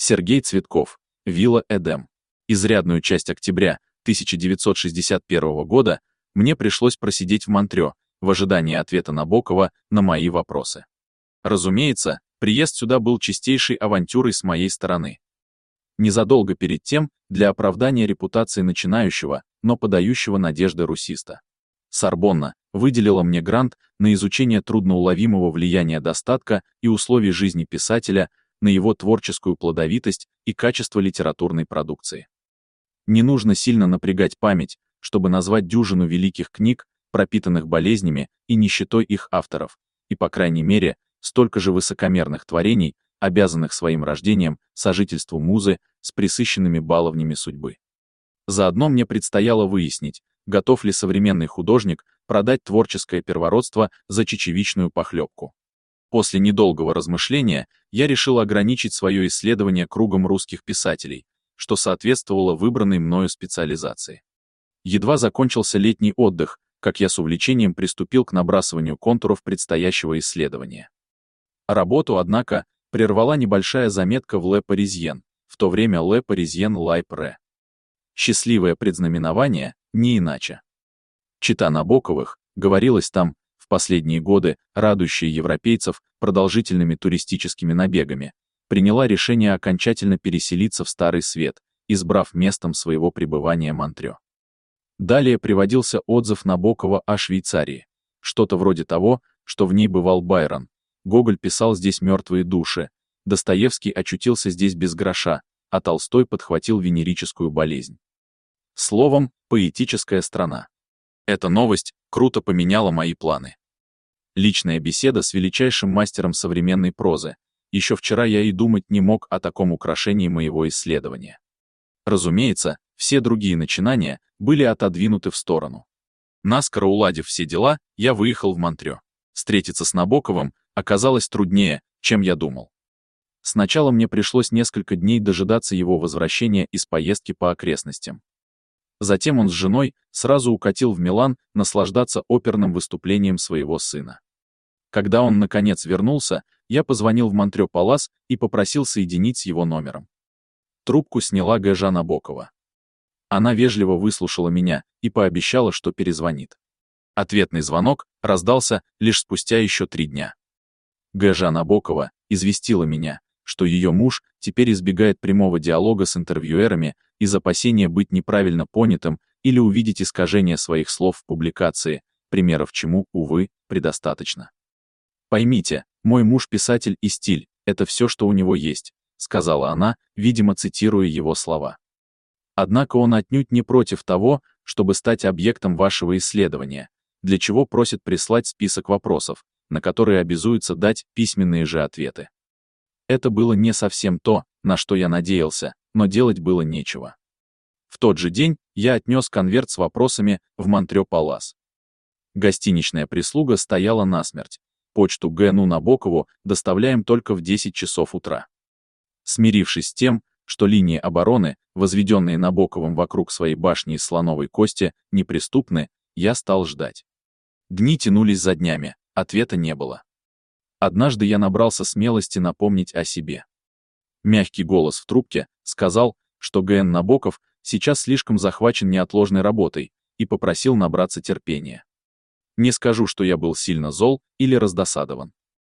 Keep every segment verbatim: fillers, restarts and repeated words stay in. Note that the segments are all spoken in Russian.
Сергей Цветков. Вилла Эдем. Изрядную часть октября тысяча девятьсот шестьдесят первого года мне пришлось просидеть в Монтрё в ожидании ответа Набокова на мои вопросы. Разумеется, приезд сюда был чистейшей авантюрой с моей стороны. Незадолго перед тем, для оправдания репутации начинающего, но подающего надежды русиста, Сорбонна выделила мне грант на изучение трудноуловимого влияния достатка и условий жизни писателя на его творческую плодовитость и качество литературной продукции. Не нужно сильно напрягать память, чтобы назвать дюжину великих книг, пропитанных болезнями и нищетой их авторов, и, по крайней мере, столько же высокомерных творений, обязанных своим рождением сожительству музы с пресыщенными баловнями судьбы. Заодно мне предстояло выяснить, готов ли современный художник продать творческое первородство за чечевичную похлебку. После недолгого размышления я решил ограничить свое исследование кругом русских писателей, что соответствовало выбранной мною специализации. Едва закончился летний отдых, как я с увлечением приступил к набрасыванию контуров предстоящего исследования. Работу, однако, прервала небольшая заметка в Ле Паризьен, в то время Ле Паризьен Лайп Ре. Счастливое предзнаменование, не иначе. Чита Набоковых, говорилось там, в последние годы, радующие европейцев продолжительными туристическими набегами, приняла решение окончательно переселиться в Старый Свет, избрав местом своего пребывания Монтрё. Далее приводился отзыв Набокова о Швейцарии, что-то вроде того, что в ней бывал Байрон. Гоголь писал здесь мертвые души, Достоевский очутился здесь без гроша, а Толстой подхватил венерическую болезнь. Словом, поэтическая страна. Эта новость круто поменяла мои планы. Личная беседа с величайшим мастером современной прозы. Еще вчера я и думать не мог о таком украшении моего исследования. Разумеется, все другие начинания были отодвинуты в сторону. Наскоро уладив все дела, я выехал в Монтрё. Встретиться с Набоковым оказалось труднее, чем я думал. Сначала мне пришлось несколько дней дожидаться его возвращения из поездки по окрестностям. Затем он с женой сразу укатил в Милан наслаждаться оперным выступлением своего сына. Когда он, наконец, вернулся, я позвонил в Монтрё Палас и попросил соединить с его номером. Трубку сняла Гэжа Набокова. Она вежливо выслушала меня и пообещала, что перезвонит. Ответный звонок раздался лишь спустя еще три дня. Гэжа Набокова известила меня, что ее муж теперь избегает прямого диалога с интервьюерами из опасения быть неправильно понятым или увидеть искажение своих слов в публикации, примеров чему, увы, предостаточно. «Поймите, мой муж писатель и стиль — это все, что у него есть», сказала она, видимо, цитируя его слова. «Однако он отнюдь не против того, чтобы стать объектом вашего исследования, для чего просит прислать список вопросов, на которые обязуется дать письменные же ответы». Это было не совсем то, на что я надеялся, но делать было нечего. В тот же день я отнес конверт с вопросами в Монтрё Палас. Гостиничная прислуга стояла насмерть. Почту Г.Н. Набокову доставляем только в десять часов утра. Смирившись с тем, что линии обороны, возведенные Набоковым вокруг своей башни из слоновой кости, неприступны, я стал ждать. Дни тянулись за днями, ответа не было. Однажды я набрался смелости напомнить о себе. Мягкий голос в трубке сказал, что Г.Н. Набоков сейчас слишком захвачен неотложной работой, и попросил набраться терпения. Не скажу, что я был сильно зол или раздосадован.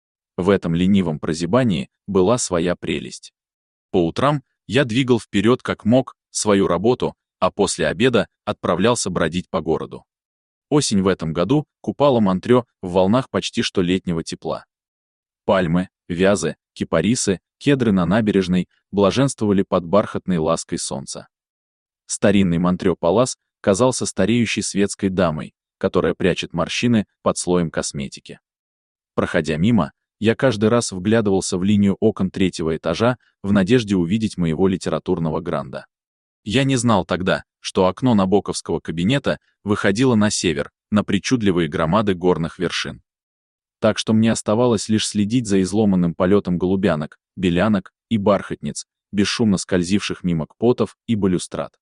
В этом ленивом прозябании была своя прелесть. По утрам я двигал вперед как мог свою работу, а после обеда отправлялся бродить по городу. Осень в этом году купала Монтрё в волнах почти что летнего тепла. Пальмы, вязы, кипарисы, кедры на набережной блаженствовали под бархатной лаской солнца. Старинный Монтрё Палас казался стареющей светской дамой, которая прячет морщины под слоем косметики. Проходя мимо, я каждый раз вглядывался в линию окон третьего этажа в надежде увидеть моего литературного гранда. Я не знал тогда, что окно набоковского кабинета выходило на север, на причудливые громады горных вершин. Так что мне оставалось лишь следить за изломанным полетом голубянок, белянок и бархатниц, бесшумно скользивших мимо кпотов и балюстрад.